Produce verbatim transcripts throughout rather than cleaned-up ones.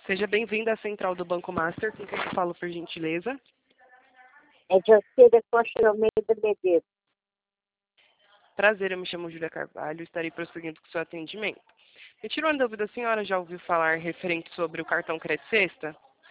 Seja bem-vinda à central do Banco Master. Com quem eu falo, por gentileza? É Jacira Costa Almeida Medeiros. Prazer, eu me chamo Júlia Carvalho e estarei prosseguindo com o seu atendimento. Me tira uma dúvida, a senhora já ouviu falar referente sobre o cartão Crédito Sexta?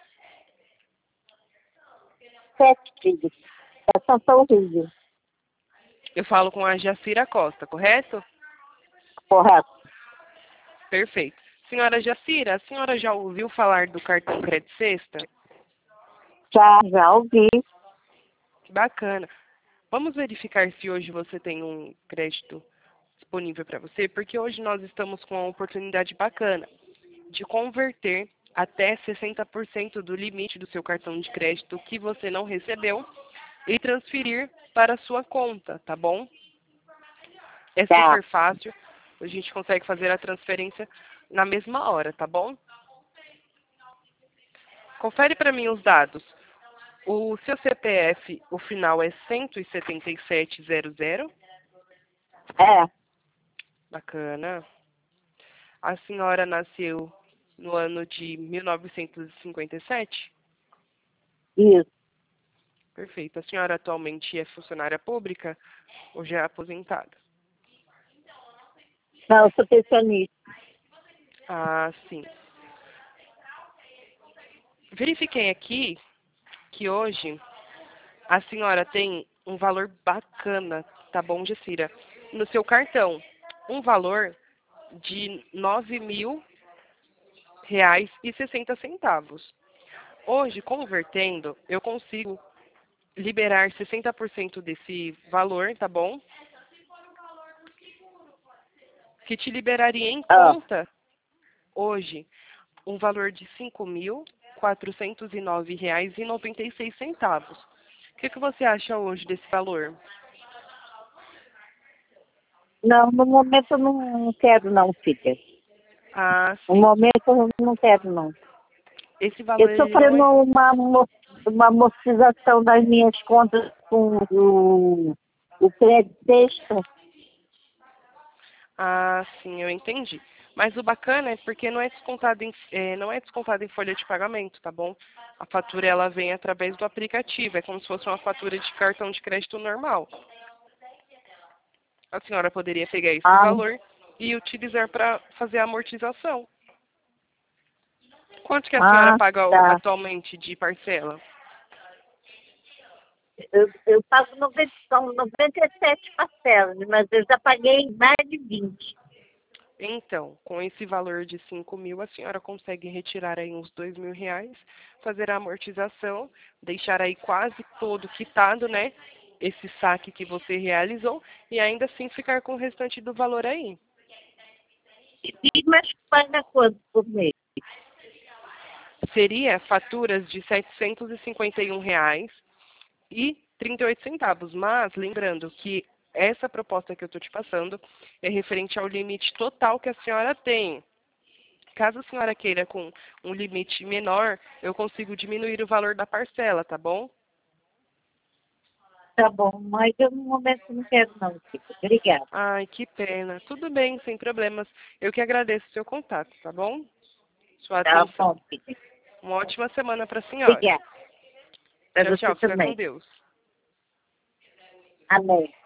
Sete filhos. É São Paulo Rio. Eu falo com a Jacira Costa, correto? Correto. Perfeito. Senhora Jacira, a senhora já ouviu falar do cartão Crédito Sexta? Já, já ouvi. Que bacana. Vamos verificar se hoje você tem um crédito disponível para você, porque hoje nós estamos com uma oportunidade bacana de converter até sessenta por cento do limite do seu cartão de crédito que você não recebeu e transferir para a sua conta, tá bom? É Tá. super fácil, a gente consegue fazer a transferência na mesma hora, tá bom? Confere para mim os dados. O seu C P F, o final é cento e setenta e sete zero zero. É, Bacana. A senhora nasceu no ano de mil novecentos e cinquenta e sete? isso. Perfeito. A senhora atualmente é funcionária pública ou já é aposentada? Não, eu sou pensionista. Ah, sim. Verifiquei aqui que hoje a senhora tem um valor bacana, tá bom, Jacira? No seu cartão, um valor de nove mil reais e sessenta centavos. Hoje, convertendo, eu consigo liberar sessenta por cento desse valor, tá bom? Que te liberaria em Ah, conta, hoje, um valor de cinco mil quatrocentos e nove reais e noventa e seis centavos. O que, que você acha hoje desse valor? não, no momento eu não quero não, filha. Ah, No sim. momento eu não quero não. Esse Eu valor estou ele não fazendo é... uma, amo- uma amortização das minhas contas com o, o crédito extra. Ah, sim, eu entendi. Mas o bacana é porque não é descontado em, é, não é descontado em folha de pagamento, tá bom? A fatura ela vem através do aplicativo, é como se fosse uma fatura de cartão de crédito normal. A senhora poderia pegar esse Ah, valor e utilizar para fazer a amortização. Quanto que a senhora ah, paga o- tá. atualmente de parcela? Eu, eu pago noventa, são noventa e sete parcelas, mas eu já paguei mais de vinte. Então, com esse valor de cinco mil, a senhora consegue retirar aí uns dois mil reais, fazer a amortização, deixar aí quase todo quitado, né? Esse saque que você realizou e ainda assim ficar com o restante do valor aí. E mas paga quanto por mês? Seria faturas de setecentos e cinquenta e um reais e trinta e oito centavos. Mas lembrando que essa proposta que eu estou te passando é referente ao limite total que a senhora tem. Caso a senhora queira com um limite menor, eu consigo diminuir o valor da parcela, tá bom? Tá bom, mas eu no momento não quero não, filha. Obrigada. Ai, que pena. Tudo bem, sem problemas. Eu que agradeço o seu contato, tá bom? Sua Tá atenção. bom, filha. Uma ótima semana para a senhora. Obrigada. Para Tchau, você tchau. Fica com também. Deus. Amém.